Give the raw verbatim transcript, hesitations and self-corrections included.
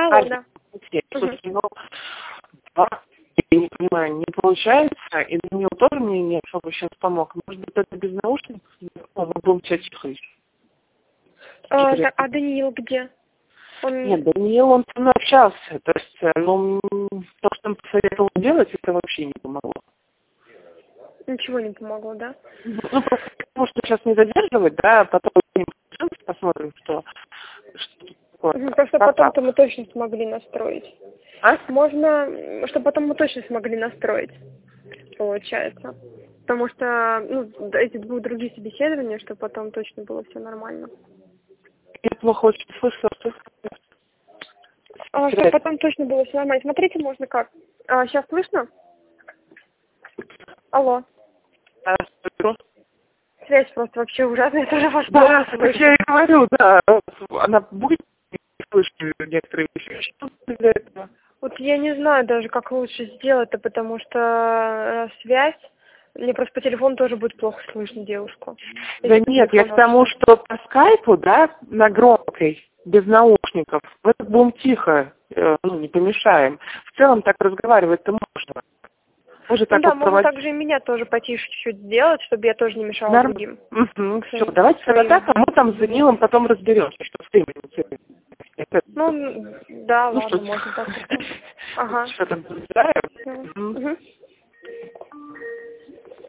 Да, алло, да. Слушайте, ну, я не понимаю, не получается, и Даниил тоже мне не особо сейчас помог. Может быть, это без наушников? Мы будем тебя тихо еще. А, так, а Даниил где? Он... Нет, Даниил, он со мной общался. То есть, ну, то, что он посоветовал делать, это вообще не помогло. Ничего не помогло, да? Ну, просто потому что сейчас не задерживать, да, а потом посмотрим, что... что такое. Просто А потом-то так. мы точно смогли настроить. А? Можно, чтобы потом мы точно смогли настроить, получается. Потому что, ну, эти двух другие собеседования, чтобы потом точно было все нормально. Я плохо очень слышала, что... А, чтобы потом точно было все нормально. Смотрите, можно как. А, сейчас слышно? Алло. А, Связь просто вообще ужасная, я тоже вас да, плохо так слышу. я и говорю, да, она будет слышать некоторые вещи. Что для этого? Вот я не знаю даже, как лучше сделать-то, потому что э, связь, мне просто по телефону тоже будет плохо слышно девушку. Да нет, я к тому, что по скайпу, да, на громкой, без наушников, мы так будем тихо, э, ну, не помешаем. В целом так разговаривать-то можно. Может, Ну так да, вот можно проводить. также и меня тоже потише чуть-чуть сделать, чтобы я тоже не мешала Норм... другим. Угу, все, Своим- давайте тогда своим. так, а мы там с Данилом потом разберемся, что с временем. Это... Ну, да, Ну ладно, что, можно так. Ага. что там, да? Угу.